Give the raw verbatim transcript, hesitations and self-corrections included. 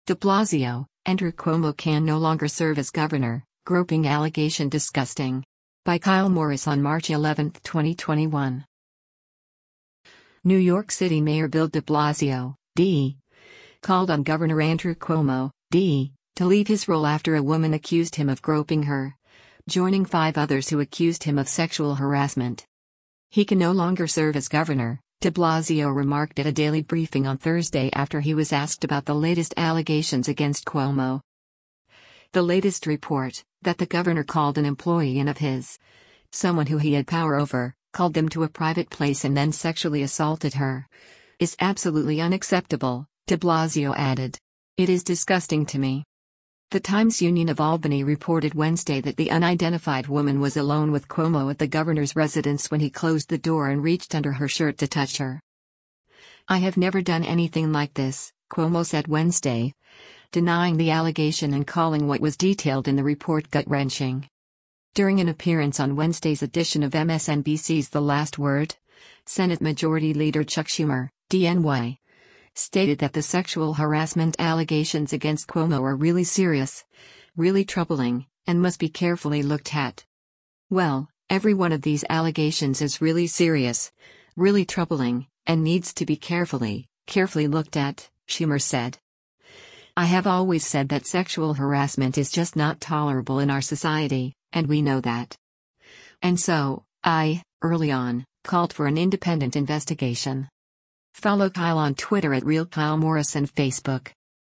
De Blasio, Andrew Cuomo can no longer serve as governor, groping allegation disgusting. By Kyle Morris on March eleventh, twenty twenty-one. New York City Mayor Bill de Blasio, D. called on Governor Andrew Cuomo, D. to leave his role after a woman accused him of groping her, joining five others who accused him of sexual harassment. He can no longer serve as governor, de Blasio remarked at a daily briefing on Thursday after he was asked about the latest allegations against Cuomo. The latest report, that the governor called an employee in of his, someone who he had power over, called them to a private place and then sexually assaulted her, is absolutely unacceptable, de Blasio added. It is disgusting to me. The Times-Union of Albany reported Wednesday that the unidentified woman was alone with Cuomo at the governor's residence when he closed the door and reached under her shirt to touch her. "I have never done anything like this," Cuomo said Wednesday, denying the allegation and calling what was detailed in the report gut-wrenching. During an appearance on Wednesday's edition of M S N B C's The Last Word, Senate Majority Leader Chuck Schumer, D N Y, stated that the sexual harassment allegations against Cuomo are really serious, really troubling, and must be carefully looked at. "Well, every one of these allegations is really serious, really troubling, and needs to be carefully, carefully looked at," Schumer said. "I have always said that sexual harassment is just not tolerable in our society, and we know that. And so, I, early on, called for an independent investigation." Follow Kyle on Twitter at Real Kyle Morris and Facebook.